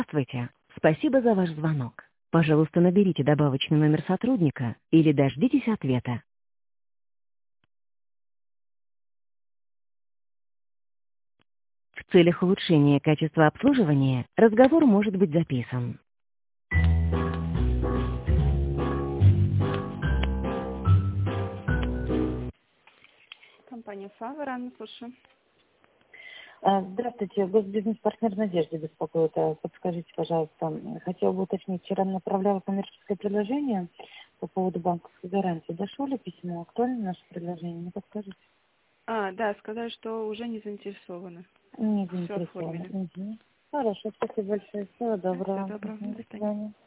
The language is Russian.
Здравствуйте. Спасибо за ваш звонок. Пожалуйста, наберите добавочный номер сотрудника или дождитесь ответа. В целях улучшения качества обслуживания разговор может быть записан. Компания «Фавор», Анна, слушаю. Здравствуйте, госбизнес-партнер Надежды беспокоит. Подскажите, пожалуйста, хотела бы уточнить, вчера направляла коммерческое предложение по поводу банковской гарантии. Дошло ли письмо? Актуально наше предложение? Не подскажите? Да, сказали, что уже не заинтересованы. Не Все заинтересована. оформили. Угу. Хорошо, спасибо большое. Всего Всего доброго. доброго. Мгм, До до свидания. свидания.